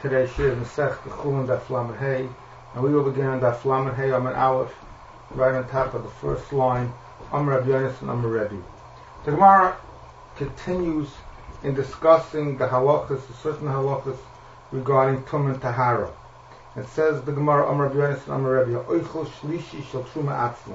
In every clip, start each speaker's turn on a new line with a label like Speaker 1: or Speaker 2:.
Speaker 1: Today's shir is Masech Chulin Daf Lamed Hey, and we will begin on Daf Lamed Hey Amud Aleph, right on top of the first line, Amar Rabbi Yonasan Amar Rebbe. The Gemara continues in discussing the halachas, the certain halachas regarding Tum and Tahara. It says the Gemara Amar Rabbi Yonasan Amar Rebbe, Oichel Shlishi Shel Truma Atzma.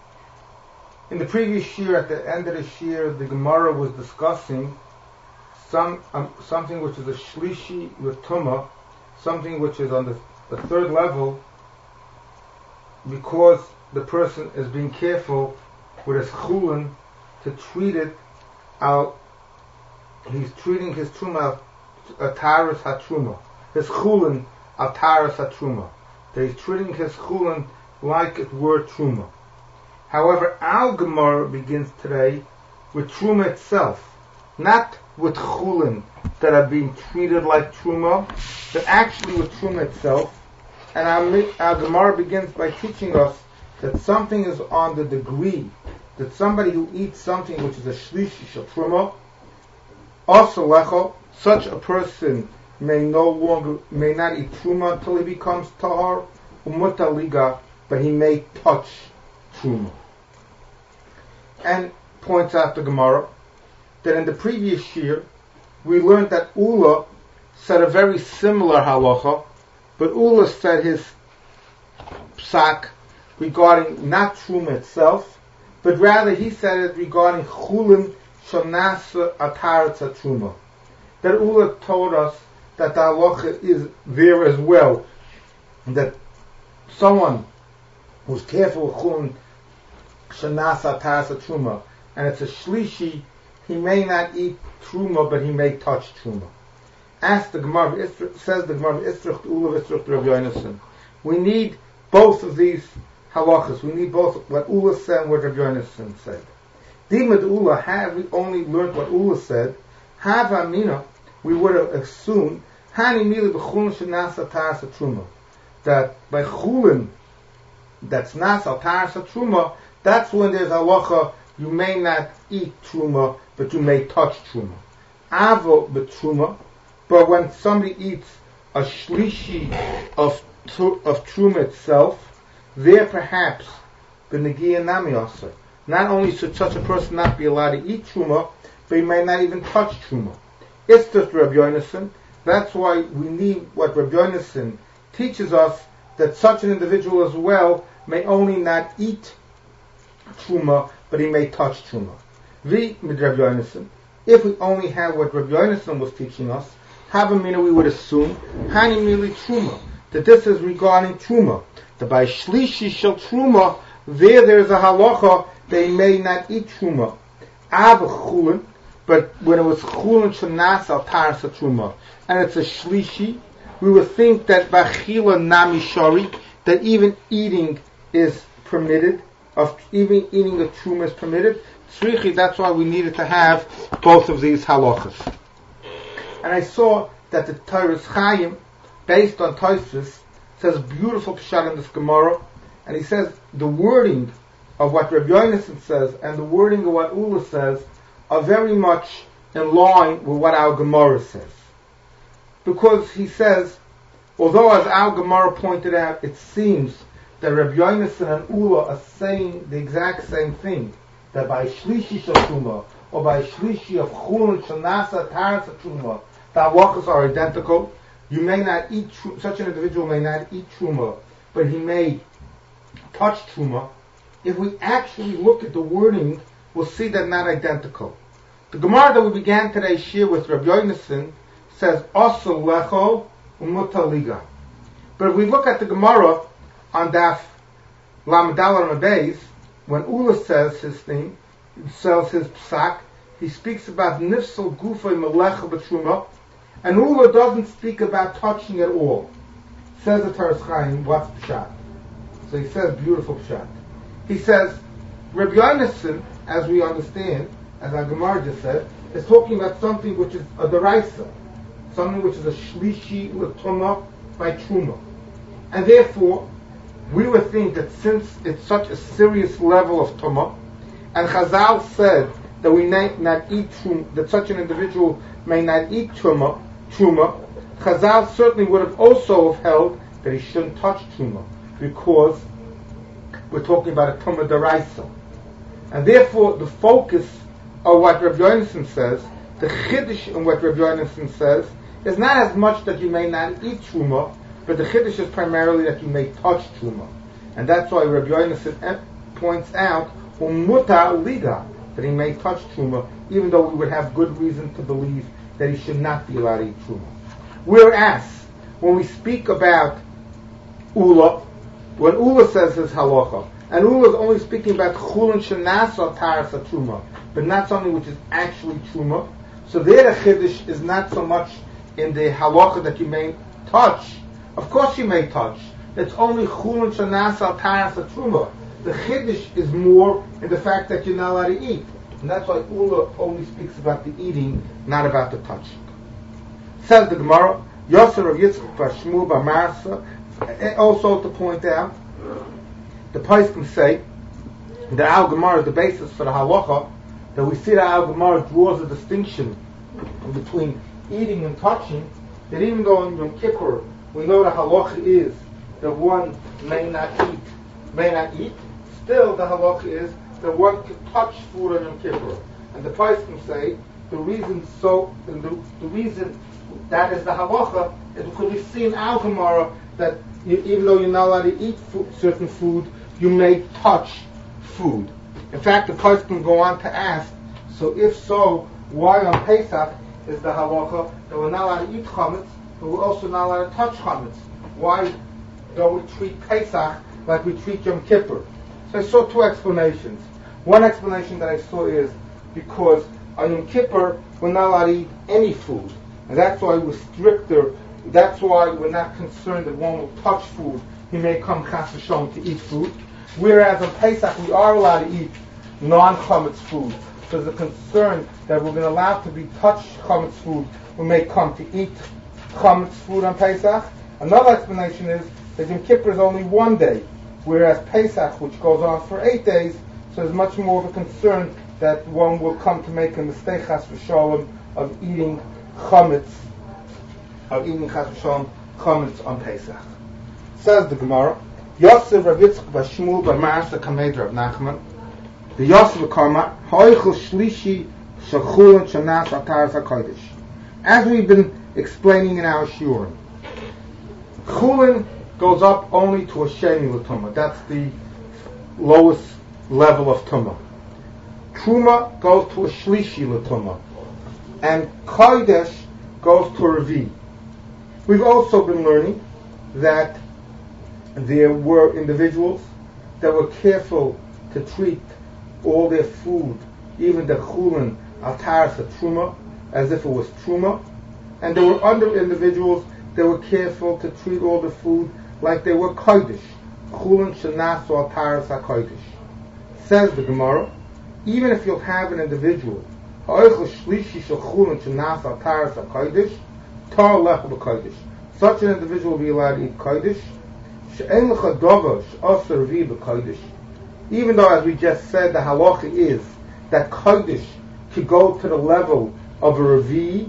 Speaker 1: In the previous shir, at the end of the shir, the Gemara was discussing something which is a shlishi with tumah, something which is on the third level, because the person is being careful with his chulin to treat it out. He's treating his truma ataris hatruma, his chulin ataris hatruma. That he's treating his chulin like it were truma. However, our Gemara begins today with truma itself, not with chulin that are being treated like truma, but actually with truma itself. And our Gemara begins by teaching us that something is on the degree that somebody who eats something which is a shlishi shel truma, also lecho, such a person may not eat truma until he becomes tahar, umutaliga, but he may touch truma. And points out the Gemara that in the previous year we learned that Ula said a very similar halacha, but Ula said his psak regarding not truma itself, but rather he said it regarding chulin shanasa ataratza truma. That Ula told us that the halacha is there as well, that someone who's careful with chulin shanasa ataratza truma, and it's a shlishi, he may not eat truma, but he may touch truma. As the Gemara says, the Gemara Israch Ula Israch Rabbi Yonasan. We need both of these halachas. We need both what Ula said and what Rabbi Yonasan said. Dimad Ula, had we only learned what Ula said, have amina, we would have assumed hani mili b'chulin shenasa tarasa truma, that by chulin that's nasa tarasa truma, that's when there's halacha. You may not eat truma, but you may touch truma. Avo betruma, but when somebody eats a shlishi of truma itself, there perhaps the negiya nami also. Not only should such a person not be allowed to eat truma, but he may not even touch truma. It's just Rabbi Yonasan. That's why we need what Rabbi Yonasan teaches us, that such an individual as well may only not eat truma, but he may touch truma. If we only have what Rabbi Yonasan was teaching us, Havamina, we would assume Hani Mili Truma, that this is regarding truma. That by Shlishi Shel Truma, there's a halacha, they may not eat truma. Av Chulin, but when it was Chulin Shanas Al Tarsa Truma, and it's a Shlishi, we would think that Bachila Nami Shari, that even eating is permitted, of even eating a truma is permitted. Tzrichi, that's why we needed to have both of these halachas. And I saw that the Torah's Chaim, based on Tosfos, says beautiful pshat in this Gemara, and he says the wording of what Rabbi Yonasan says and the wording of what Ula says are very much in line with what our Gemara says. Because he says, although as our Gemara pointed out, it seems that Rabbi Yonasan and Ula are saying the exact same thing, that by Shlishi Shel Truma, or by Shlishi of Chulin Shanasa Tarasa Truma, the halachas are identical. You may not eat, such an individual may not eat Truma, but he may touch Truma. If we actually look at the wording, we'll see that not identical. The Gemara that we began today's shir with Rabbi Yonasan says, Osel Lecho Umutaliga. But if we look at the Gemara on Daf Lamed Aleph Beis, when Ula says his thing, says his psak, he speaks about nifsal gufay melecha b'truma, and Ula doesn't speak about touching at all. Says the Torah's Chaim, what's pshat? So he says beautiful pshat. He says Rabbi Yonasan, as we understand, as our Gemara just said, is talking about something which is a deraisa, something which is a shlishi l'tuma by truma, and therefore we would think that since it's such a serious level of tumah, and Chazal said that we may not eat truma, that such an individual may not eat truma, truma, Chazal certainly would have also held that he shouldn't touch truma, because we're talking about a tumah deraisa. And therefore, the focus of what Rabbi Yonason says, the chiddush in what Rabbi Yonason says, is not as much that you may not eat truma, but the chiddush is primarily that you may touch truma. And that's why Rabbi Yonason points out, umuta liga, that he may touch truma, even though we would have good reason to believe that he should not be allowed to eat truma. Whereas, when we speak about ula, when ula says his halacha, and ula is only speaking about chulin shenasa taras truma, but not something which is actually truma, so there the chiddush is not so much in the halacha that you may touch. Of course you may touch. It's only chulin shenasa taras truma. The chiddush is more in the fact that you're not allowed to eat. And that's why ula only speaks about the eating, not about the touching. Says the Gemara, Yosef of Yitzchak bar Shmuel bar Marsa, also to point out, the Poskim say that our Gemara is the basis for the halacha, that we see that our Gemara draws a distinction between eating and touching, that even though in Yom Kippur we know the halacha is that one may not eat, still the halacha is that one can touch food on Yom Kippur. And the Poskim say the reason that is the halacha is because we see in our Gemara that even though you're not allowed to eat certain food, you may touch food. In fact, the Poskim go on to ask, so if so, why on Pesach is the halacha that we're not allowed to eat chametz, but we're also not allowed to touch chametz? Why don't we treat Pesach like we treat Yom Kippur? So I saw two explanations. One explanation that I saw is because on Yom Kippur we're not allowed to eat any food, and that's why we're stricter. That's why we're not concerned that one will touch food. He may come chas v'shalom to eat food. Whereas on Pesach we are allowed to eat non-chametz food. So there's a concern that we're going to allow to be touched chametz food. We may come to eat chametz food on Pesach. Another explanation is that Yom Kippur is only one day, whereas Pesach, which goes on for 8 days, so there's much more of a concern that one will come to make a mistake chas v'shalom of eating chametz on Pesach. Says the Gemara, Yosef Rav Yitzchak bar Shmuel bar Marsa kamed Rav Nachman, the Yosef Karma Hoichel Shlishi Shachulin Shanas Ataras HaKodesh. As we've been explaining in our shiurim, chulin goes up only to a sheni l'tumah. That's the lowest level of tumah. Truma goes to a shlishi l'tumah, and kodesh goes to a revi. We've also been learning that there were individuals that were careful to treat all their food, even the chulin ataras truma, as if it was truma, and there were other individuals that were careful to treat all the food like they were kodesh, chulin shenas or ataras hakodesh. Says the Gemara, even if you'll have an individual such an individual will be allowed to eat kodesh, even though, as we just said, the halacha is that kodesh could go to the level of a revi,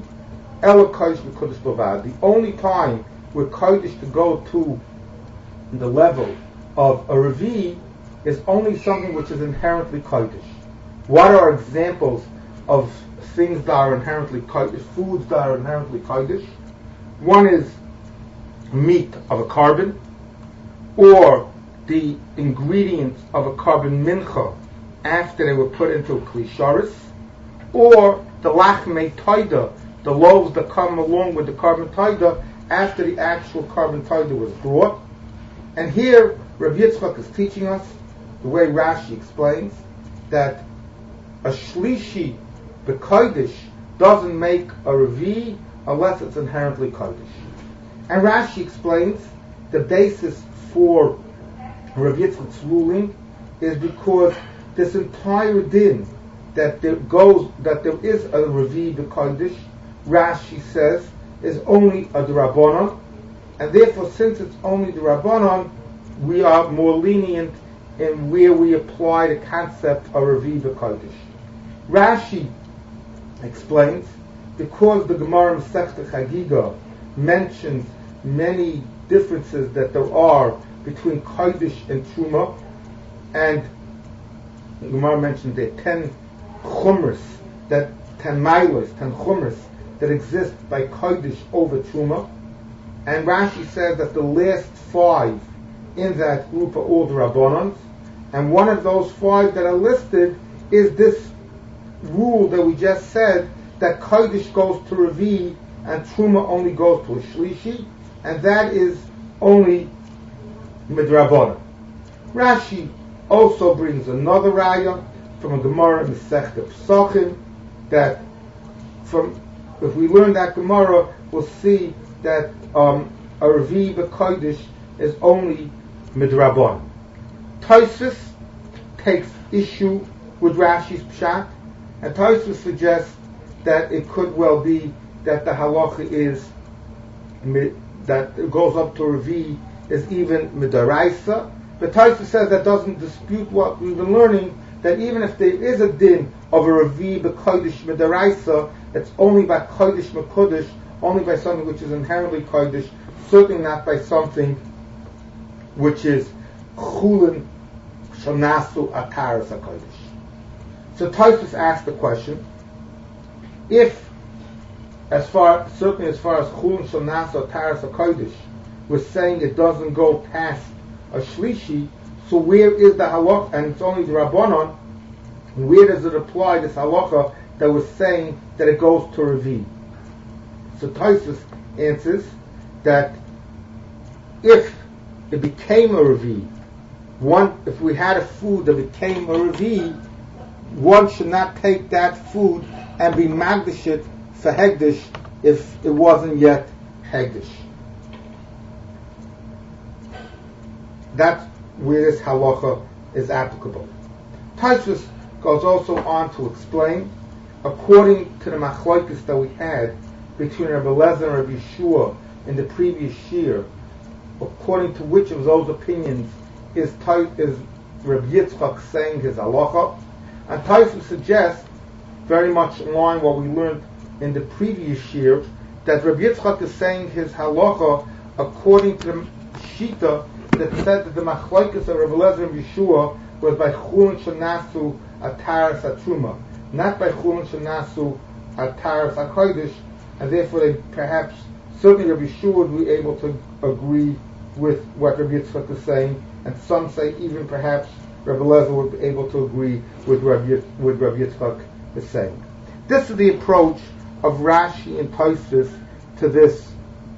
Speaker 1: the only time where kodesh could go to the level of a revi is only something which is inherently kodesh. What are examples of things that are inherently kodesh, foods that are inherently kodesh? One is meat of a carbon, or the ingredients of a carbon mincha after they were put into a klisharis, or the lachmei taida, the loaves that come along with the carbon taida after the actual carbon taida was brought. And here Rav Yitzchak is teaching us, the way Rashi explains, that a shlishi b'kodesh doesn't make a revi unless it's inherently kodesh. And Rashi explains the basis for Rav Yitzchak's ruling is because this entire din that there is a revi b'kodesh, Rashi says, is only a d'Rabbanan, and therefore, since it's only d'Rabbanan, we are more lenient in where we apply the concept of revi b'kodesh. Rashi explains because the Gemara Masechta Chagiga mentions many differences that there are between Kodesh and Truma, and the Gemara mentioned there 10 chumras, that 10 milos, 10 chumras that exist by Kodesh over Truma, and Rashi says that the last 5 in that group are all the Rabbanans, and one of those 5 that are listed is this rule that we just said, that Kodesh goes to Revi and Truma only goes to a Shlishi, and that is only Midrabanan. Rashi also brings another raya from a Gemara in Masechta Pesachim, that if we learn that Gemara, we'll see that a Revi b'Kodesh is only Midrabanan. Tosfos takes issue with Rashi's Pshat, and Tosfos suggests that it could well be that the halacha is that it goes up to Revi is even midaraisa, but Tosfos says that doesn't dispute what we've been learning, that even if there is a din of a Revi b'Kodesh midaraisa, it's only by Kodesh m'Kodesh, only by something which is inherently Kodesh, certainly not by something which is chulin shanasu ataras HaKodesh. So Tosfos asked the question, if, certainly as far as chulin shanasu ataras HaKodesh, we're saying it doesn't go past a shlishi, so where is the halacha, and it's only the Rabbanon, where does it apply, this halacha that was saying that it goes to Revi? So Tosfos answers that if it became a Revi, if we had a food that became a Revi, one should not take that food and be magdashit for Hegdish if it wasn't yet Hegdish. That's where this halacha is applicable. Tosfos goes also on to explain, according to the machlokes that we had between Rabbi Eliezer and Rabbi Yeshua in the previous year, according to which of those opinions is Rabbi Yitzchak saying his halacha, and Tosfos suggests, very much in line what we learned in the previous year, that Rabbi Yitzchak is saying his halacha according to the Shita that said that the machlokes of Rabbi Eliezer and Yeshua was by chulin shenasu ataras hatruma, not by chulin shenasu ataras hakodesh, and therefore they perhaps, certainly Rabbi Yeshua would be able to agree with what Rabbi Yitzchak is saying, and some say even perhaps Rabbi Eliezer would be able to agree with Rabbi Yitzchak is saying. This is the approach of Rashi and Tosfos to this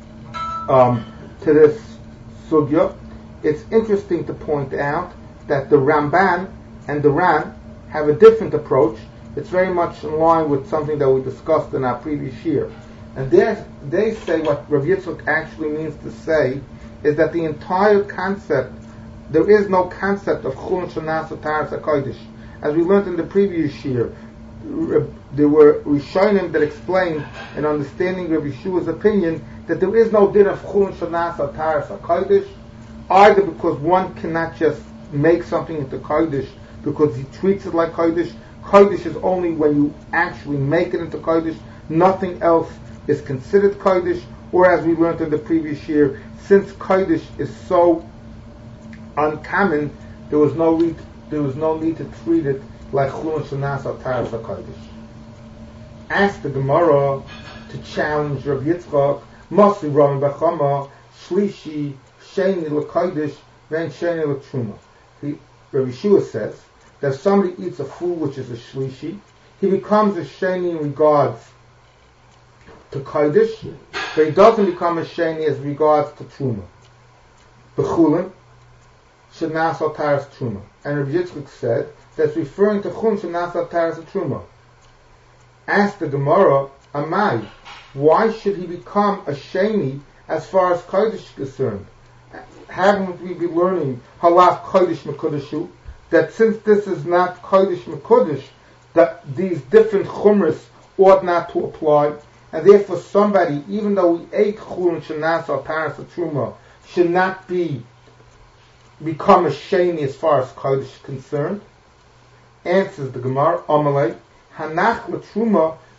Speaker 1: sugya. It's interesting to point out that the Ramban and the Ran have a different approach. It's very much in line with something that we discussed in our previous year. And they say what Rabbi Yitzchak actually means to say is that the entire concept, there is no concept of chulin shenas ataras hakodesh. As we learned in the previous year, there were Rishonim that explained in understanding Rabbi Yeshua's opinion that there is no din of chulin shenas ataras hakodesh, either because one cannot just make something into kodesh because he treats it like kodesh. Kodesh is only when you actually make it into kodesh. Nothing else is considered kodesh. Or as we learned in the previous year, since kodesh is so uncommon, there was no need to treat it like chulin shenas ataras hakodesh. Ask the Gemara to challenge Rabbi Yitzchak, mostly Rami Bachama, Shlishi, Sheni l'kodesh, then Sheni l'truma. Rabbi Yeshua says that if somebody eats a food which is a shlishi, he becomes a sheni in regards to kodesh, but he doesn't become a sheni as regards to truma. B'chulin shenas ataras truma, and Rabbi Yitzchak said that's referring to chulin shenas ataras truma. Ask the Gemara, Amai, why should he become a sheni as far as kodesh is concerned? Haven't we been learning halach kodesh mekodeshu, that since this is not kodesh mekodesh, that these different chumras ought not to apply, and therefore somebody, even though we ate chulin shenas or paras or truma, should not become a sheni as far as kodesh is concerned? Answers the Gemara, Amalei, hanach l'truma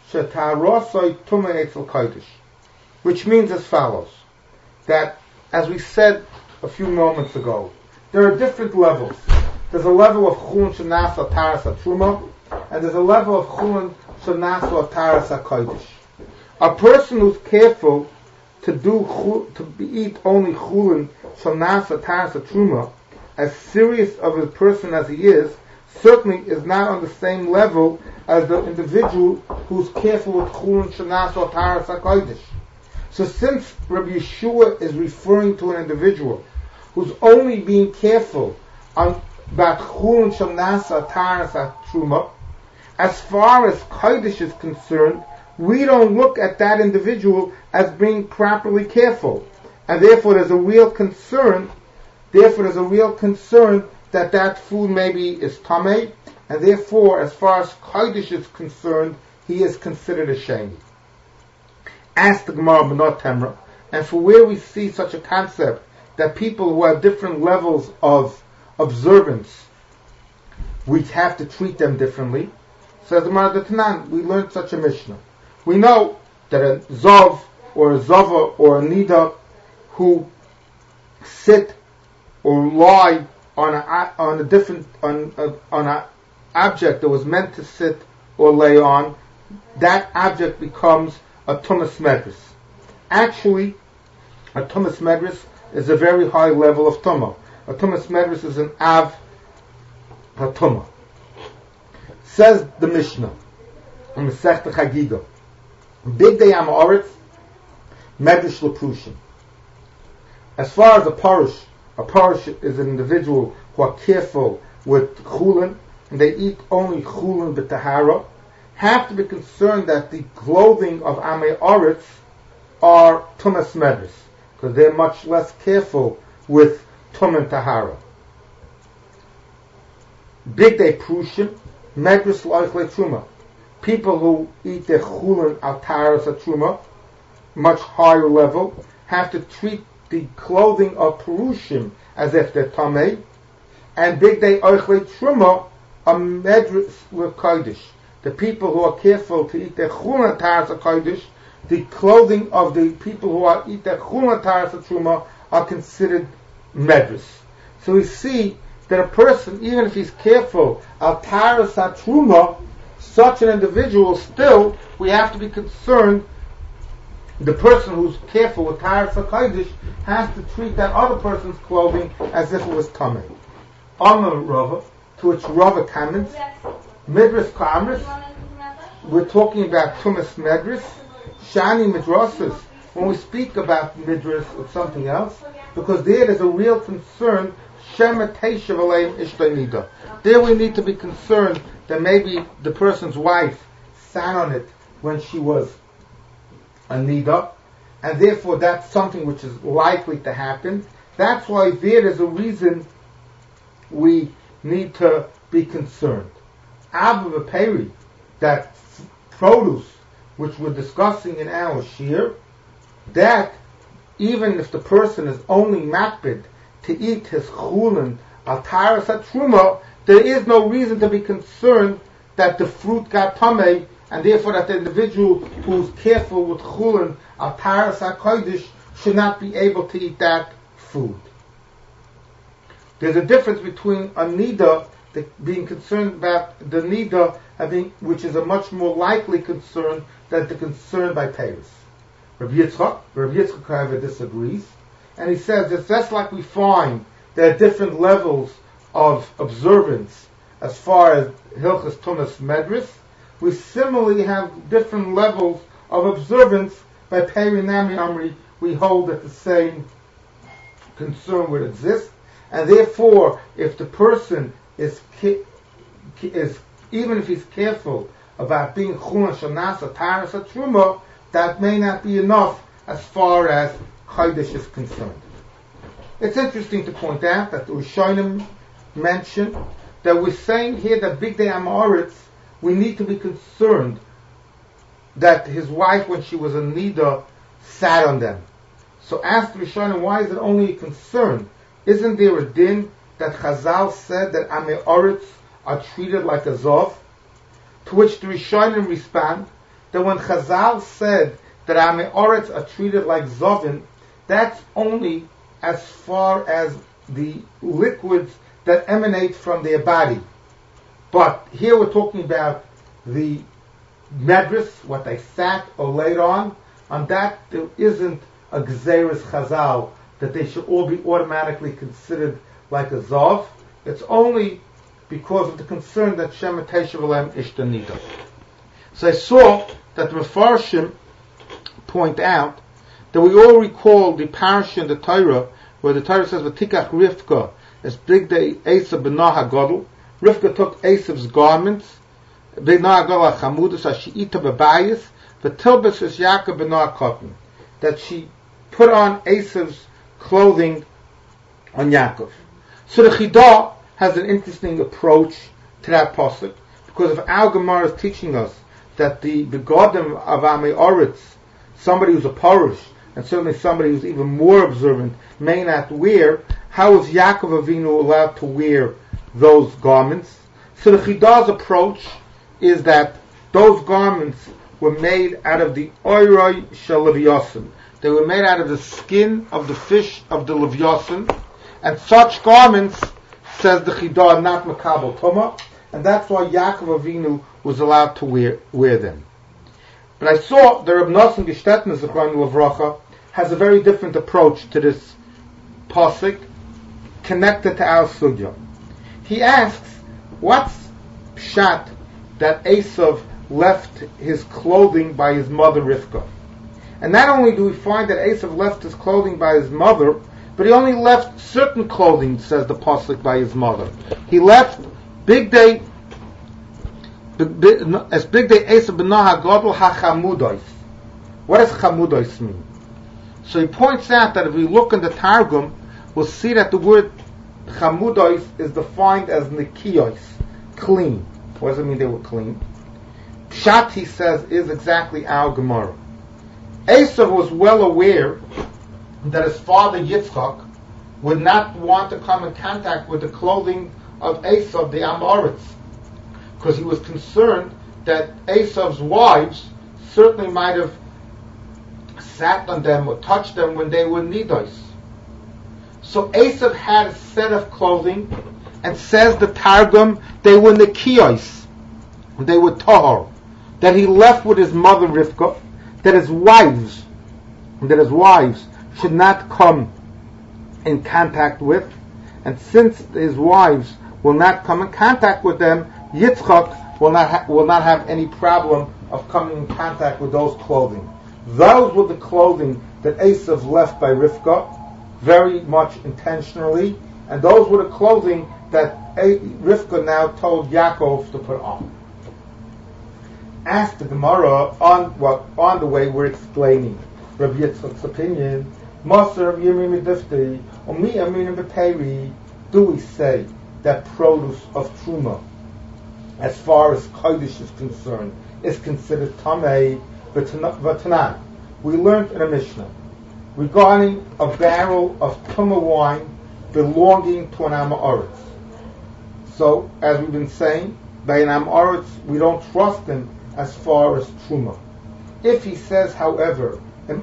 Speaker 1: shetarosoi tumah etzel kodesh, which means as follows, that, as we said a few moments ago, there are different levels. There's a level of chulun shenasa taras hatruma, and there's a level of chulun shenasa taras hakodesh. A person who's careful to eat only chulun shenasa taras hatruma, as serious of a person as he is, certainly is not on the same level as the individual who's careful with chulun shenasa taras hakodesh. So since Rabbi Yeshua is referring to an individual who's only being careful about chulun shenasa taras hatruma, as far as kodesh is concerned, we don't look at that individual as being properly careful, and therefore there's a real concern. That that food maybe is tamei, and therefore, as far as kodesh is concerned, he is considered a sheni. Ask the Gemara B'not Temra, and for where we see such a concept that people who have different levels of observance, we have to treat them differently. Says the Gemara D'Tanan, we learned such a Mishnah. We know that a Zov or a Zava or a Nida who sit or lie on an object that was meant to sit or lay on, that object becomes a tumas medris. Actually, a tumas medris is a very high level of tumah. A tumas medris is an av hatumah. Says the Mishnah in Masechta Chagiga, Big Day Amoritz, Medrish Leprushim. As far as a parish is an individual who are careful with chulin, and they eat only chulin b'tahara, have to be concerned that the clothing of Amei Oretz are tumas medris, because they're much less careful with tum and tahara. Big Day Prushim, medris loichle truma. People who eat their chulin al taras truma, much higher level, have to treat the clothing of Purushim as if they're Tamei, and Big Day Oichle Truma are Medris Kodesh. The people who are careful to eat their Chulun Taras Kodesh, the clothing of the people who eat their Chulun Taras Truma are considered Medris. So we see that a person, even if he's careful, Al Taras Truma, such an individual, still, we have to be concerned. The person who's careful with Taras HaKodesh has to treat that other person's clothing as if it was tamei. Amar Rava, to which Rava comments, Midras Kamris, we're talking about Tumas Medris, Shani Midrasas, when we speak about Midras or something else, because there's a real concern, Shemateshav Aleim Ishtainida. There we need to be concerned that maybe the person's wife sat on it when she was a nida, and therefore that's something which is likely to happen. That's why there is a reason we need to be concerned. Abba V'Peri, that produce which we're discussing in our shir, that even if the person is only makbid to eat his chulin al taras hatruma, there is no reason to be concerned that the fruit got tamei, and therefore that the individual who's careful with chulin al taras hakodesh should not be able to eat that food. There's a difference between a nida, being concerned about the nida, which is a much more likely concern than the concern by Paris. Rabbi Yitzchak however disagrees, and he says it's just like we find there are different levels of observance as far as Hilchas Tumas Medris, we similarly have different levels of observance by Peri Nami Amri. We hold that the same concern would exist, and therefore, if the person is even if he's careful about being chulin shanasa taras truma, that may not be enough as far as Chodesh is concerned. It's interesting to point out that the Rishonim mentioned that we're saying here that Big Day Amoritz, we need to be concerned that his wife, when she was a nida, sat on them. So ask the Rishonim, why is it only a concern? Isn't there a din that Chazal said that Amoritz are treated like a Zov? To which the Rishonim respond that when Chazal said that Amei Oretz are treated like Zovin, that's only as far as the liquids that emanate from their body. But here we're talking about the medris, what they sat or laid on that there isn't a Gzeres Chazal that they should all be automatically considered like a Zov. It's only because of the concern that Shem Teshav Alem Ishtanida. So I saw that the Mefarshim point out that we all recall the parasha in the Torah where the Torah says, "V'tikach Rivka es bigdei Esav b'nah hagadol." Rivka took Esav's garments, b'nah hagadol hachamudas ashiita b'bayis, v'tilbes es Yaakov b'nah cotton, that she put on Esav's clothing on Yaakov. So the Chidah has an interesting approach to that pasuk, because if our Gemara is teaching us that the begodim of Amei Oretz, somebody who's a Parish, and certainly somebody who's even more observant, may not wear, how is Yaakov Avinu allowed to wear those garments? So the Chidah's approach is that those garments were made out of the Oiroi Shel Leviosin. They were made out of the skin of the fish of the Leviosin, and such garments, says the Chidah, not Makabel Tumah, and that's why Yaakov Avinu was allowed to wear them. But I saw the Reb Nosson Gestetner Zechron Levracha has a very different approach to this pasuk connected to our sugya. He asks, what's pshat that Esav left his clothing by his mother Rivka? And not only do we find that Esav left his clothing by his mother, but he only left certain clothing, says the pasuk, by his mother. He left bigdei Esav b'nah hagadol hachamudos. What does chamudos mean? So he points out that if we look in the Targum, we'll see that the word chamudos is defined as nikiyos, clean. What does it mean they were clean? Pshat, he says, is exactly our Gemara. Esav was well aware that his father Yitzchak would not want to come in contact with the clothing of Esav, the Amoritz, because he was concerned that Esav's wives certainly might have sat on them or touched them when they were nidos. So Esav had a set of clothing, and says the Targum, they were nikiyos, they were tahor, that he left with his mother Rivka, that his wives should not come in contact with, and since his wives will not come in contact with them, Yitzchak will not have any problem of coming in contact with those clothing. Those were the clothing that Esav left by Rivka, very much intentionally, and those were the clothing that Rivka now told Yaakov to put on. Ask the Gemara on the way we're explaining Rabbi Yitzchak's opinion. Maser of Yirmi Medifti, or Mi Amin B'Peri, do we say that produce of Truma, as far as Kodesh is concerned, is considered Tamei V'Tanan? We learned in a Mishnah regarding a barrel of Tumah wine belonging to an Amoritz. So, as we've been saying, by an Amoritz, we don't trust him as far as Truma. If he says, however,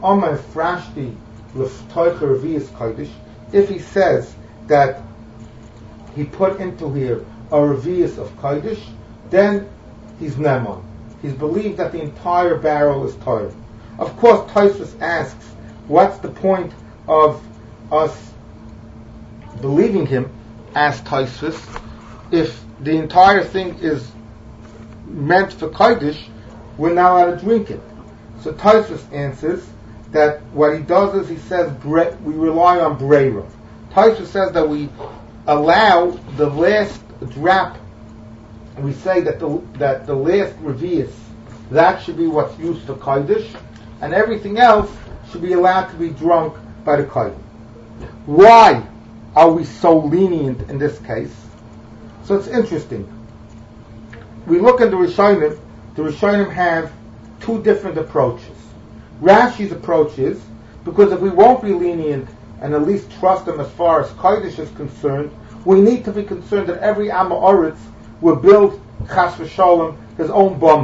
Speaker 1: if he says that he put into here a revius of Kodesh, then he's Neman. He's believed that the entire barrel is Torah. Of course, Tosfos asks, what's the point of us believing him, as Tosfos, if the entire thing is meant for Kodesh, we're not allowed to drink it? So Tosfos answers that what he does is he says we rely on Breira. Tosfos says that we allow the last drop, we say that the last revius, that should be what's used for Kodesh, and everything else should be allowed to be drunk by the Kohen. Why are we so lenient in this case? So it's interesting. We look at the Rishonim have two different approaches. Rashi's approach is, because if we won't be lenient and at least trust them as far as Kodesh is concerned, we need to be concerned that every Amoritz will build Chas v'Sholem his own bama,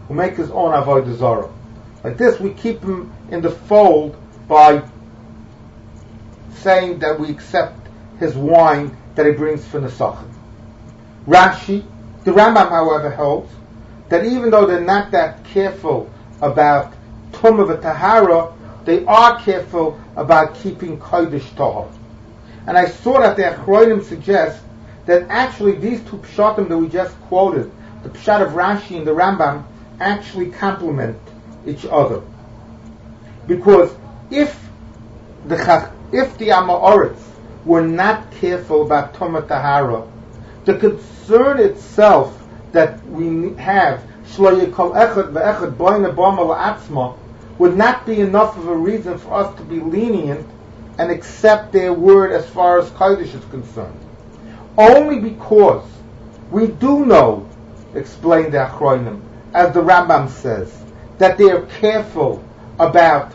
Speaker 1: will make his own avodah zarah. Like this, we keep him in the fold by saying that we accept his wine that he brings for Nesachim. Rashi, the Rambam, however, holds that even though they're not that careful about Tumah v'Tahara, they are careful about keeping Kodesh Tahor. And I saw that the Achronim suggest that actually these two Pshatim that we just quoted, the Pshat of Rashi and the Rambam, actually complement each other. Because if the Amoritz were not careful about Tumah Tahara, the concern itself that we have, Shlo Yikol Echad Ve'echad Boina Bama La'atzma, would not be enough of a reason for us to be lenient and accept their word as far as Kodesh is concerned. Only because we do know, explained the Achronim, as the Rambam says, that they are careful about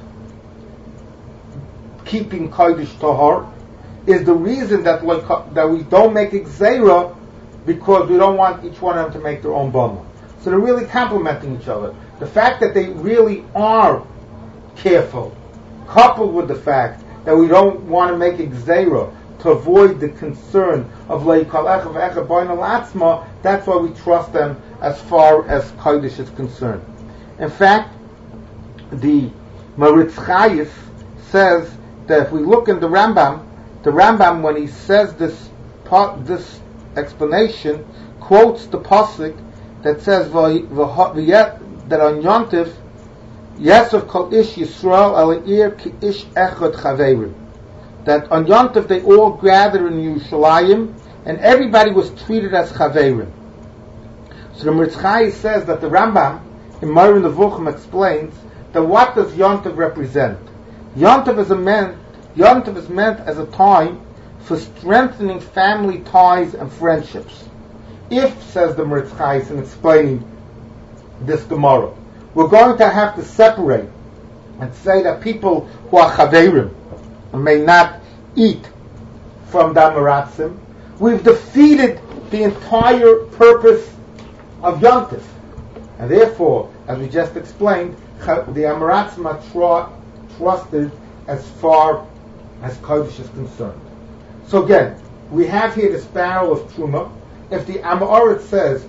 Speaker 1: keeping Kodesh Tahor, is the reason that we don't make Xera, because we don't want each one of them to make their own Bama. So they're really complementing each other. The fact that they really are careful, coupled with the fact that we don't want to make Xera to avoid the concern of Leikal Echad Ve'echad Boina La'atzma, that's why we trust them as far as Kodesh is concerned. In fact, the Maritz Chayis says that if we look in the Rambam, when he says this explanation, quotes the pasuk that says that on Yontif, Yesef Kol Ish Yisrael Al'ir Ki Ish Echad Chaverim, that on Yontif they all gathered in Yerushalayim and everybody was treated as Chaverim. So the Maritz Chayis says that the Rambam in Moreh Nevuchim explains that what does Yontif represent? Yontif is meant as a time for strengthening family ties and friendships. If, says the Maritz Chayis in explaining this Gemara, we're going to have to separate and say that people who are Chaverim may not eat from the Maratzim, we've defeated the entire purpose of Yontif. And therefore, as we just explained, the Amaratzim are trusted as far as Kodesh is concerned. So again, we have here this barrel of Truma. If the Amoritz says,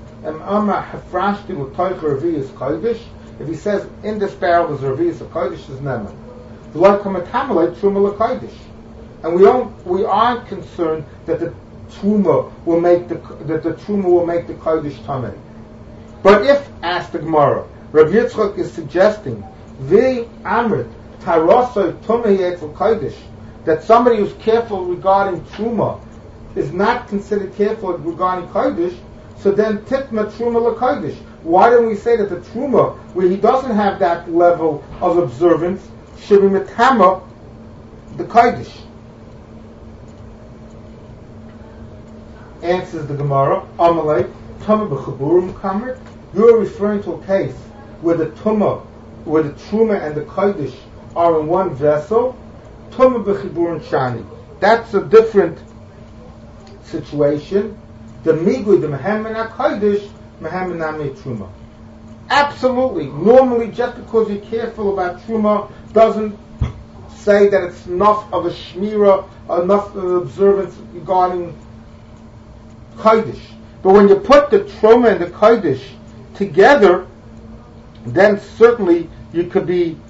Speaker 1: if he says, in this barrel there's a Revi'is of Kodesh, is Neman. And we aren't concerned that the Truma will make the Kodesh Tamei. But if, asked the Gemara, Rav Yitzchak is suggesting that somebody who's careful regarding Truma is not considered careful regarding Kodesh, so then Titma Truma LaKodesh. Why don't we say that the Truma, where he doesn't have that level of observance, should be Metama the Kodesh? Answers the Gemara, Amalei, Tuma b'chaburim kamer. You're referring to a case where the Truma and the Kodesh are in one vessel. Tuma b'chiburim shani. That's a different situation. The migui, the mehemen HaKodesh, mehemen Nami Truma. Absolutely. Normally, just because you're careful about Truma doesn't say that it's enough of a shmira, enough of an observance regarding Kodesh. But when you put the Truma and the Kodesh together, then certainly you could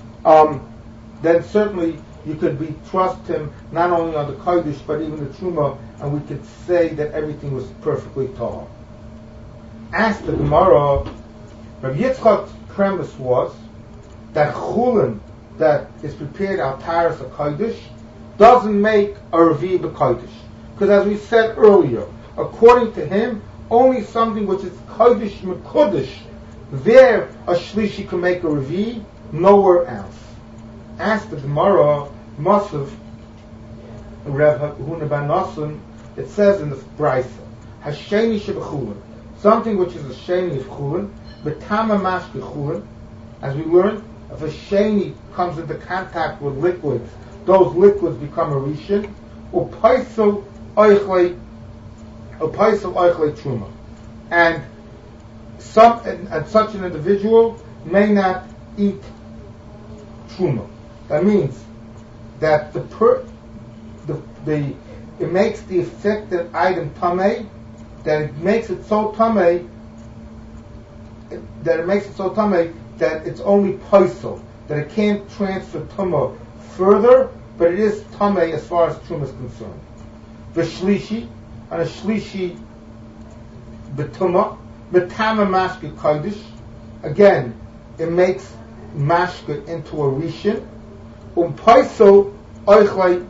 Speaker 1: trust him not only on the Kodesh but even the Truma, and we could say that everything was perfectly tall. Asked the Gemara, Rav Yitzchak's premise was that chulin that is prepared al taras a Kodesh doesn't make a Revi b'Kodesh, because as we said earlier, according to him, only something which is Kodesh m'Kodesh, there a Shlishi can make a Revi, nowhere else. Asked the Gemara, Masav, Rav Huna ben Nasan, it says in the Brisa, Hasheni shebechulin, something which is a sheni of chulin, betama mashke chulin, as we learned, if a sheni comes into contact with liquids, those liquids become a rishon, upaisel oichlei truma, and such an individual may not eat truma. That means that it makes the affected item tamei, that it makes it so tamei that it's only paisel, that it can't transfer tumah further, but it is tamei as far as truma is concerned. V'shlishi, and a shlishi b'tumah, b'tama mashke kodesh, again, it makes mashke into a rishon, paisel oichlei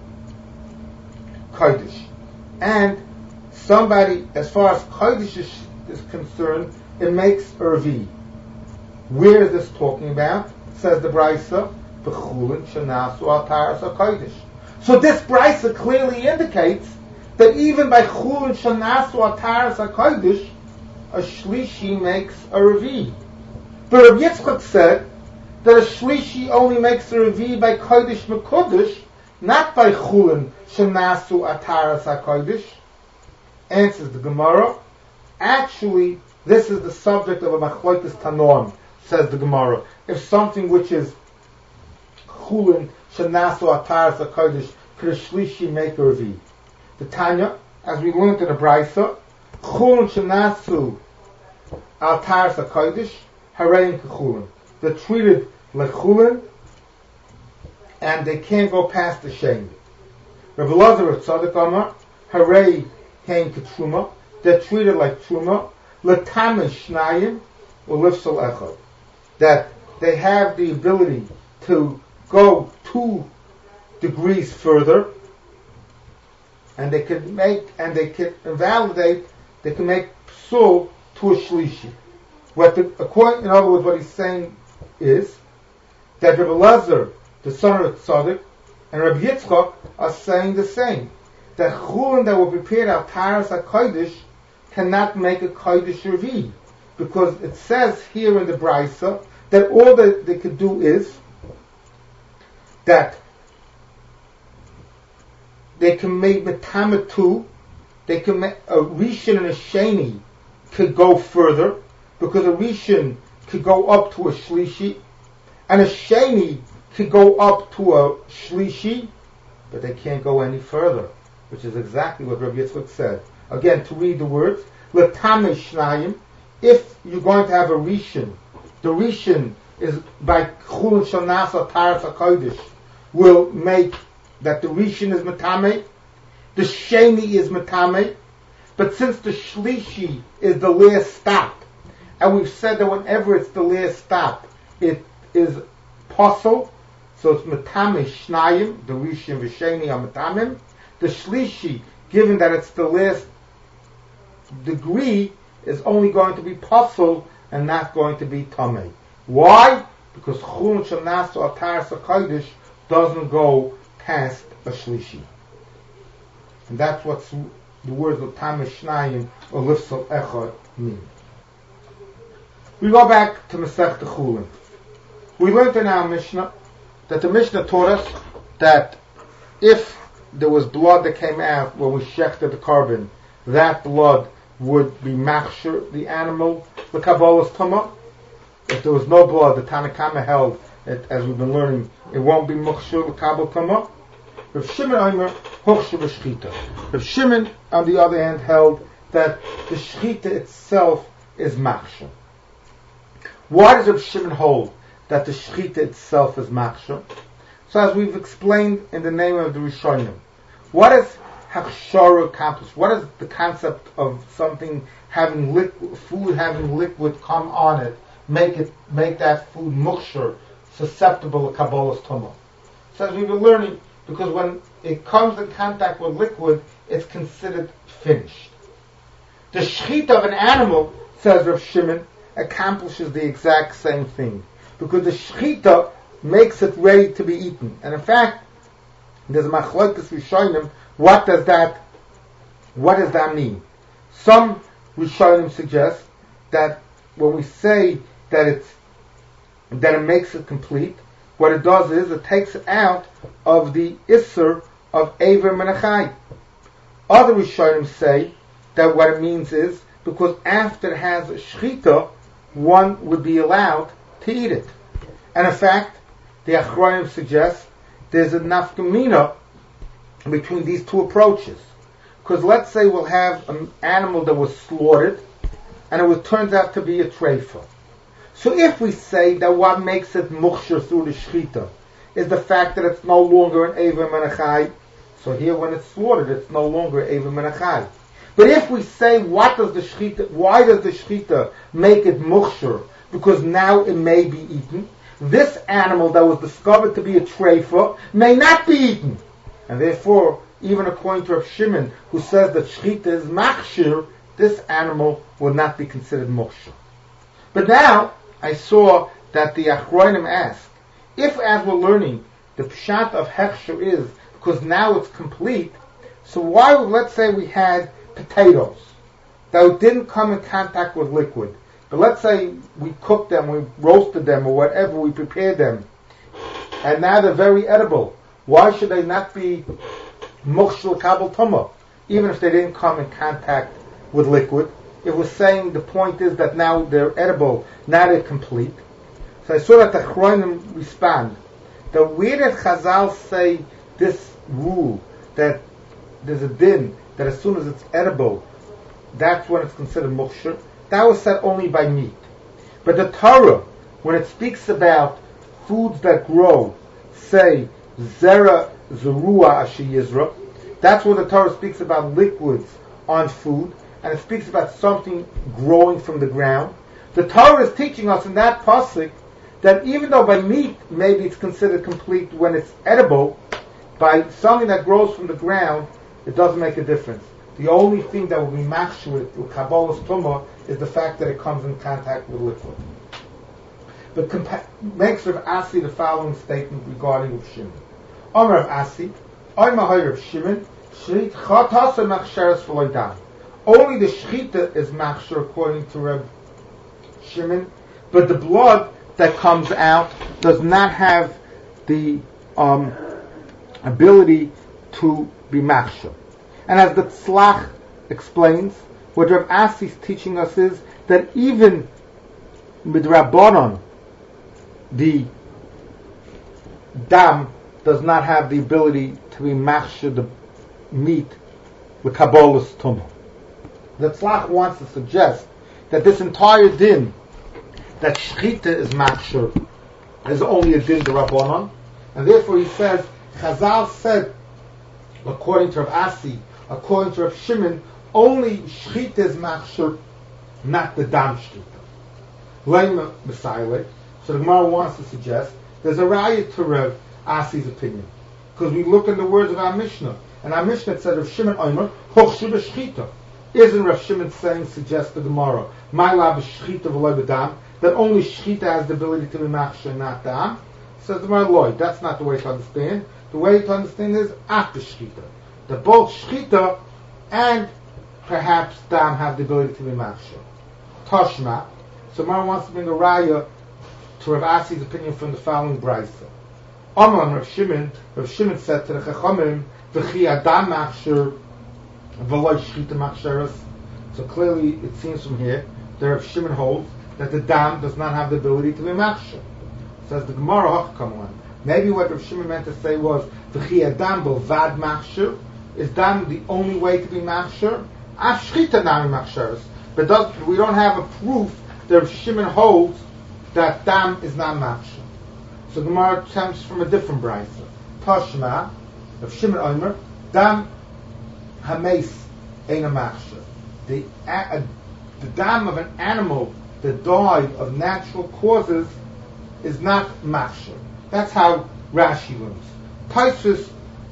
Speaker 1: kodesh. And somebody, as far as kodesh is concerned, it makes ervi. Where is this talking about? Says the Brisa, b'chulin shenasu al taras kodesh. So this Brisa clearly indicates that even by chulin shenasu al taras kodesh, a shlishi makes a revi. But Rabbi Yitzchak said that a shlishi only makes a revi by kodesh mekodesh, not by chulin shenasu al taras kodesh. Answers the Gemara. Actually, this is the subject of a machlokes tanoim, says the Gemara. If something which is chulin shenasu al taras kodesh, could a shlishi make a revi? The Tanya, as we learned in the Brisa, chulin shenasu al taras kodesh, harein kechulin. They're treated like chulin, and they can't go past the shame. Rabbi Elazar Tzadok Amar, harei hein ketruma. They're treated like truma. L'tamish shnayim u'lifsal echad. That they have the ability to go 2 degrees further, and they can invalidate, they can make psul to a shlishi. In other words, what he's saying is that Rabbi Elazar, the son of Tzadok, and Rabbi Yitzchak are saying the same. That chulin that will prepare al taras HaKodesh cannot make a Kodesh Revi. Because it says here in the Brisa that all that they could do is that they can make metamatu, they can make a Rishon and a Sheni could go further, because a Rishon could go up to a Shlishi, and a Sheni could go up to a Shlishi, but they can't go any further, which is exactly what Rabbi Yitzchak said. Again, to read the words, L'tamish shnayim, if you're going to have a Rishon, the Rishon is by chulin shenasu al taras HaKodesh, will make that the Rishon is metame, the Sheni is metame, but since the Shlishi is the last stop, and we've said that whenever it's the last stop, it is possible, so it's metame shnayim, the Rishon v'Sheni are metamim. The Shlishi, given that it's the last degree, is only going to be possible and not going to be tamei. Why? Because chulin shenasu al taras HaKodesh doesn't go past a Shlishi. And that's what the words of Tamish Shnayim or Lifsal Echad mean. We go back to Masech Chulin. We learned in our Mishnah that the Mishnah taught us that if there was blood that came out when we shechted the carbon, that blood would be machshir, the animal, the Kabbalah's Tumah. If there was no blood, the Tanakama held, as we've been learning, it won't be machshir, the Kabbalah Tumah. Rav Shimon Omer, hochshu b'shchita. Rav Shimon, on the other hand, held that the shchita itself is machshir. Why does Rav Shimon hold that the shchita itself is machshir? So as we've explained in the name of the Rishonim, what is hachshara accomplished? What is the concept of something having food having liquid come on it, make that food mukshar, susceptible to Kabbalah's tumah? So as we've been learning, because when it comes in contact with liquid, it's considered finished. The shchita of an animal, says Rav Shimon, accomplishes the exact same thing, because the shchita makes it ready to be eaten. And in fact, there's a machlokes rishonim. What does that mean? Some rishonim suggest that when we say that it makes it complete, what it does is it takes it out of the isser of Eiver Menachai. Other rishonim say that what it means is because after it has a shchita, one would be allowed to eat it. And in fact, the Achronim suggests there's a nafkamina between these two approaches. Because let's say we'll have an animal that was slaughtered, and it turns out to be a treifa. So if we say that what makes it mukhshir through the shchita is the fact that it's no longer an Eva Menachai, so here when it's slaughtered, it's no longer Eva Menachai. But if we say, why does the shchita make it mukhshir? Because now it may be eaten. This animal that was discovered to be a treifa may not be eaten. And therefore, even according to Rav Shimon, who says that shchita is machshir, this animal will not be considered mukhshir. But now, I saw that the Achronim asked, if as we're learning, the pshat of hechsher is, because now it's complete, so why, let's say we had potatoes that didn't come in contact with liquid, but let's say we cooked them, we roasted them, or whatever, we prepared them, and now they're very edible. Why should they not be mukhshir kabel tumah, even if they didn't come in contact with liquid? It was saying the point is that now they're edible, now they're complete. So I saw that the Achronim respond that where did Chazal say this rule that there's a din that as soon as it's edible, that's when it's considered mukhshir? That was said only by meat. But the Torah, when it speaks about foods that grow, say zera zerua asher yizra, that's where the Torah speaks about liquids on food, and it speaks about something growing from the ground. The Torah is teaching us in that pasuk that even though by meat maybe it's considered complete when it's edible, by something that grows from the ground, it doesn't make a difference. The only thing that will be machshir with kabbalas tumah is the fact that it comes in contact with liquid. But makes Rav Asi the following statement regarding Rav Shimon. Amar Rav Asi, Oymah Rav Shimon, Shrit chatas machsheres v'lo dam. Only the shchita is machshir according to Rav Shimon, but the blood that comes out does not have the ability to be machshir. And as the Tzlach explains, what Rav Asi is teaching us is that even midrabanan, the dam does not have the ability to be machshir the meat with kabbalas tumah. The Tzlach wants to suggest that this entire din, that shchita is machshir, is only a din d'Rabbanan, and therefore he says, Chazal said, according to Rav Asi, according to Rav Shimon, only shchita is machshir, not the dam shchita. Lema Messiah. So the Gemara wants to suggest there's a raya to Rav Asi's opinion, because we look in the words of our Mishnah, and our Mishnah said Rav Shimon Omer hochshu b'shchita. Isn't Rav Shimon saying, suggest the Gemara, my lab is shchita v'loy b'dam, that only shchita has the ability to be machshir, not dam? Says the Gemara, loy, that's not the way to understand. The way to understand is after shchita, that both shchita and perhaps dam have the ability to be machshir. Toshma. So Gemara wants to bring a raya to Rav Asi's opinion from the following brayso. Amar Rav Shimon said to the Chachamim, v'chi adam machshir v'loy shchita machsheres. So clearly it seems from here that Rav Shimon holds that the dam does not have the ability to be machshir. Says the Gemara, come on. Maybe what Rav Shimon meant to say was v'chi adam b'vad machshir. Is dam the only way to be machshir? Af shchita nami machsheres. But we don't have a proof that Rav Shimon holds that dam is not machshir. So the Gemara comes from a different brayso. Tashma, Rav Shimon Omer, dam hameis ain't a machshir. The dam of an animal that died of natural causes is not machshir. That's how Rashi learns. Taisus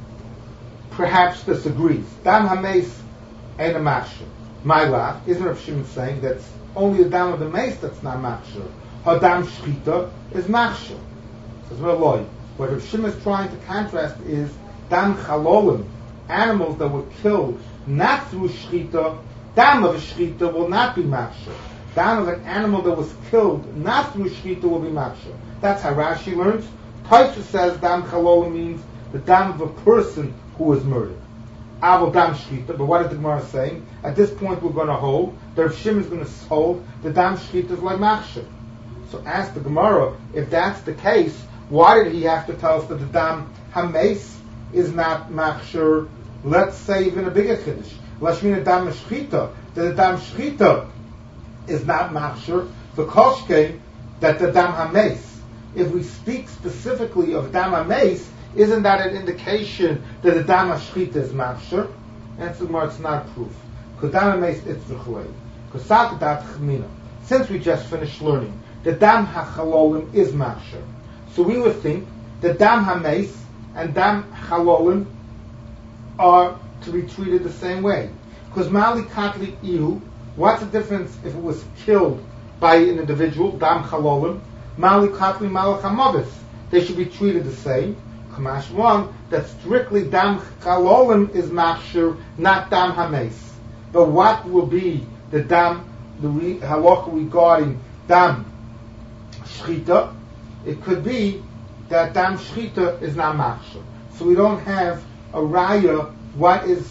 Speaker 1: perhaps disagrees. Dam hameis ain't a machshir. My laugh, isn't Rav Shimon saying that's only the dam of the mace that's not machshir? Hadam shchita is machshir. Says Rav what Rav Shimon is trying to contrast is dam chalolim, animals that were killed not through shchita. Dam of a shchita will not be machshir. Dam of an animal that was killed not through shchita will be machshir. That's how Rashi learns. Taisha says dam chalolim means the dam of a person who was murdered. Avol dam shchita. But what is the Gemara saying? At this point, we're going to hold that Rav Shimon is going to hold the dam shchita is like machshir. So ask the Gemara, if that's the case, why did he have to tell us that the dam hames is not machshir? Let's say even a bigger chiddush. Lashmina dam shchita, that the dam shchita is not machshir. The koshke that the dam hames. If we speak specifically of dam hames, isn't that an indication that the dam shchita is machshir? Answer the Gemara, it's not proof. Because dam hames it's v'chulei. Because sakedat chmina. Since we just finished learning, the dam hachalolim is machshir. So we would think that dam hames and dam chalolim are to be treated the same way. Because mali katli ihu, what's the difference if it was killed by an individual, dam chalolim, mali katli malach hamavis? They should be treated the same. Kamash one, that strictly dam chalolim is machshir, not dam hames. But what will be the halacha regarding dam shchita? It could be that dam shchita is not machshir. So we don't have a raya. What is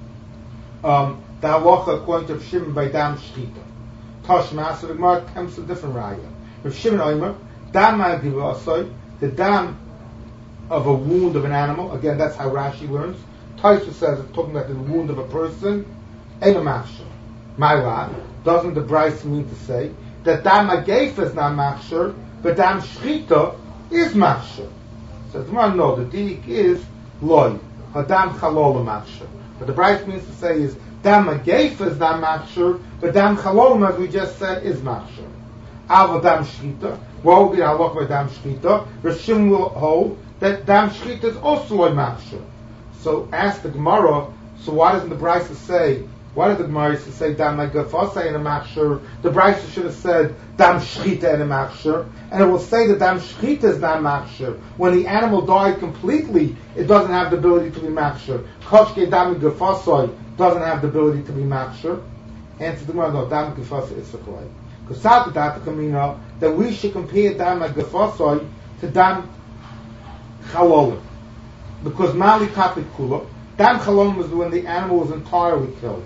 Speaker 1: the halacha according to Shimon by dam shchita? Tashma, so the Gemara comes to a different raya. If Shimon Omer, dam ma'adivasoy, the dam of a wound of an animal, again that's how Rashi learns. Taisha says it's talking about the wound of a person, ain't a machshir. My lad, doesn't the Bryce mean to say that dam hageifa is not machshir, but dam shchita is machshir? So the Gemara, no, the diik is loy, hadam chalol machshir. What the Bryce means to say is dam hageifa is not machshir, but dam chalol, as we just said, is machshir. Ava dam shchita, what will be the halach by dam shchita? Rishim will hold that dam shchita is also loy machshir. So ask the Gemara, so why doesn't the Bryce say? Why did the Gemara used to say dam hagafasa in a machshir? The Bryce should have said dam shchita in a machshir, and it will say that dam shchita is not machshir. When the animal died completely, it doesn't have the ability to be machshir. Koshke dam hagafasa doesn't have the ability to be machshir. Answer the Gemara, no, dam hagafasa is v'kolei. Because sakedat kamina that we should compare dam hagafasa to dam chalolim, because mali kapit kula, dam chalolim was when the animal was entirely killed.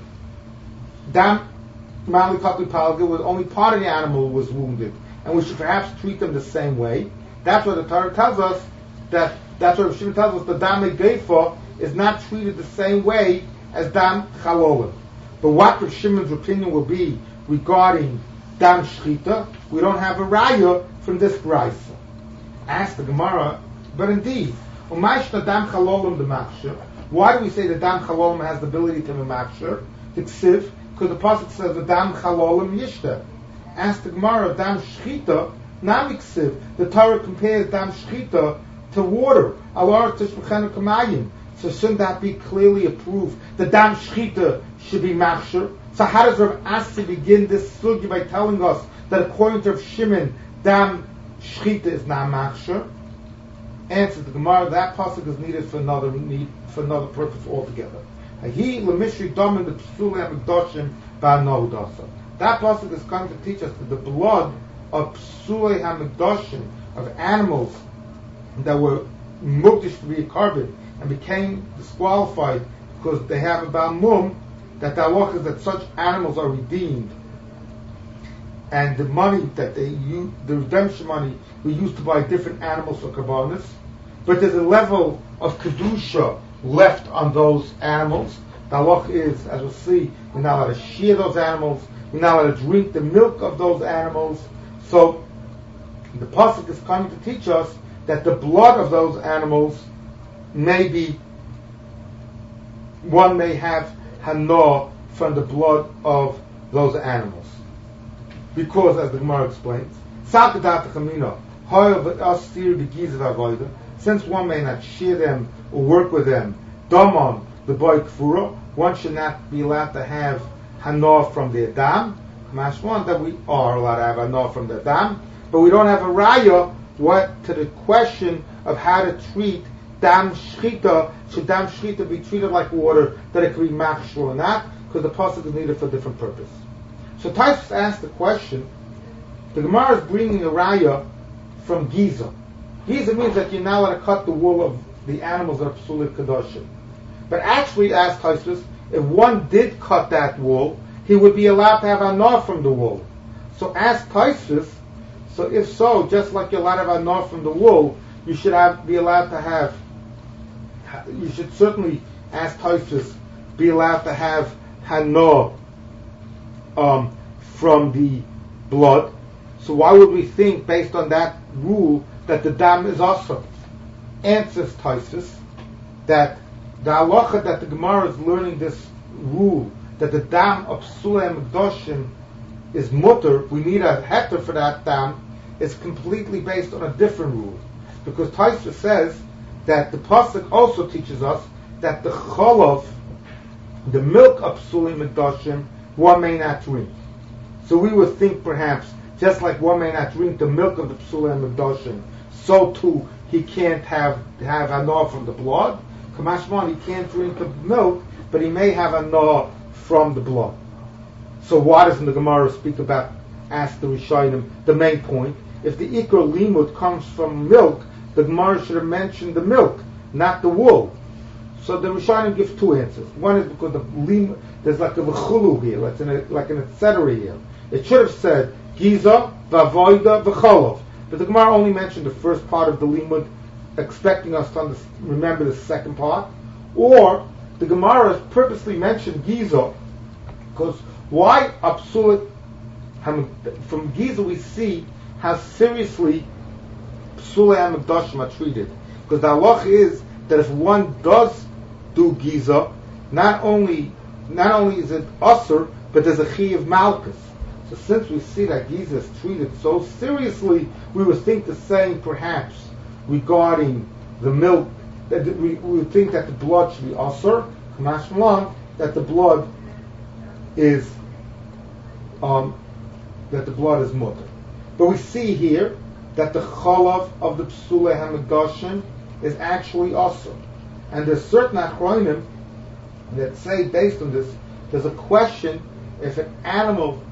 Speaker 1: Dam mali kapit palga was only part of the animal was wounded, and we should perhaps treat them the same way. That's what the Torah tells us. That's what Shimon tells us. The dam hageifa is not treated the same way as dam chalolim. But what Rav Shimon's opinion will be regarding dam shchita, we don't have a raya from this brayso. Ask the Gemara, but indeed, umayshna dam chalolim the machshir. Why do we say that dam chalolim has the ability to be machshir? The ksiv, because the pasuk says the dam chalolim yishta. Ask the Gemara, dam shchita, nam ksiv. The Torah compares dam shchita to water. Alar tishmechenu kamayim. So shouldn't that be clearly approved? The dam shchita should be machshir. So how does Rav Asi begin this sugi by telling us that according to Rav Shimon, dam shchita is not machshir? Answer the Gemara, that pasuk is needed for another purpose altogether. He lemishri domin the psulei hamikdashim ba'nohudasa. That pasuk is going to teach us that the blood of psulei hamikdashim, of animals that were mukdish to be a carbon and became disqualified because they have a balmum, that the halach is that such animals are redeemed, and the money that they use, the redemption money, we use to buy different animals for karbanis. But there's a level of kedusha left on those animals. The halach is, as we'll see, we're not allowed to shear those animals. We're not allowed to drink the milk of those animals. So the pasuk is coming to teach us that the blood of those animals one may have hana from the blood of those animals. Because, as the Gemara explains, since one may not shear them or work with them, damon the boy kfura, one should not be allowed to have hana from their dam. Mashwan that we are allowed to have hana from their dam, but we don't have a raya to the question of how to treat dam shchita. Should dam shchita be treated like water, that it could be machshir or not? Because the pasuk is needed for a different purpose. So Taisvus asked the question. The Gemara is bringing a raya from Giza. Giza means that you're not allowed to cut the wool of the animals that are psulei kedoshim. But actually, asked Taisvus, if one did cut that wool, he would be allowed to have anah from the wool. So ask Taisvus, So if so, just like you're allowed to have anor from the wool, you should be allowed to have. You should certainly, as Tosfos, be allowed to have hanor from the blood. So why would we think, based on that rule, that the dam is also? Answers Tosfos that the halacha that the Gemara is learning this rule, that the dam of Psulei Mikdoshim is mutter, we need a heter for that dam, is completely based on a different rule. Because Tosfos says that the pasuk also teaches us that the cholov, the milk of Psulei Mikdoshim, one may not drink. So we would think perhaps, just like one may not drink the milk of the Psulei Mikdoshim, so too he can't have hanor from the blood. Kamashman, he can't drink the milk, but he may have hanor from the blood. So why doesn't the Gemara speak about, ask the Rishonim, the main point? If the Ikar Limud comes from milk, the Gemara should have mentioned the milk, not the wool. So the Rishonim give two answers. One is because there's like a v'chulu here, like an etc. here. It should have said Giza, Vavoida, V'cholov. But the Gemara only mentioned the first part of the limud, expecting us to remember the second part. Or the Gemara has purposely mentioned Giza, because why Apsulit? From Giza we see how seriously Psulei HaMikdashim are treated. Because the halach is that if one does do Giza, not only is it Asur, but there's a Chi of Malchus. So since we see that Giza is treated so seriously, we would think the same perhaps regarding the milk, that we would think that the blood should be Asur, Kamashmalan, that the blood is mutter. But we see here that the chalav of the Psulei HaMikdashim is actually Asur. And there's certain achronim that say, based on this, there's a question if an animal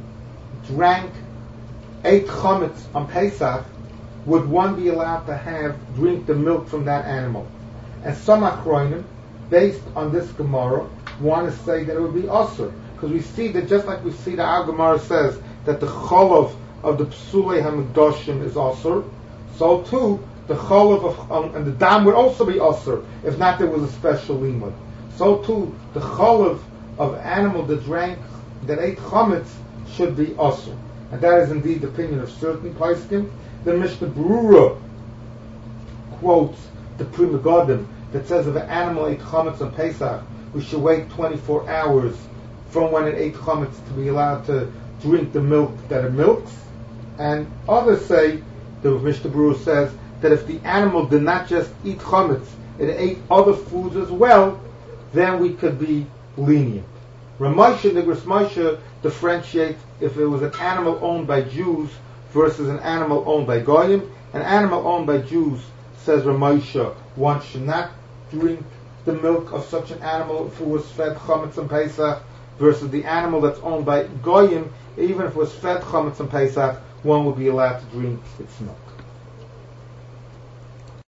Speaker 1: ate chametz on Pesach, would one be allowed to drink the milk from that animal? And some achronim, based on this Gemara, want to say that it would be Asur. Because we see that, just like we see that our Gemara says that the chalav of the Psulei HaMikdashim is Asur, so too the chalav of and the dam would also be Asur, if not there was a special limud. So too the chalav of animal that ate chametz should be Asur. And that is indeed the opinion of certain poskim. The Mishnah Berurah quotes the Pri Megadim that says if an animal ate chametz on Pesach, we should wait 24 hours from when it ate chametz to be allowed to drink the milk that it milks. And others say, the Mishnah Berurah says, that if the animal did not just eat chametz, it ate other foods as well, then we could be lenient. Ramosha, the Grismosha, differentiates if it was an animal owned by Jews versus an animal owned by Goyim. An animal owned by Jews, says Ramosha, one should not drink the milk of such an animal if it was fed chametz and Pesach, versus the animal that's owned by Goyim, even if it was fed chametz and Pesach, one would be allowed to drink its milk.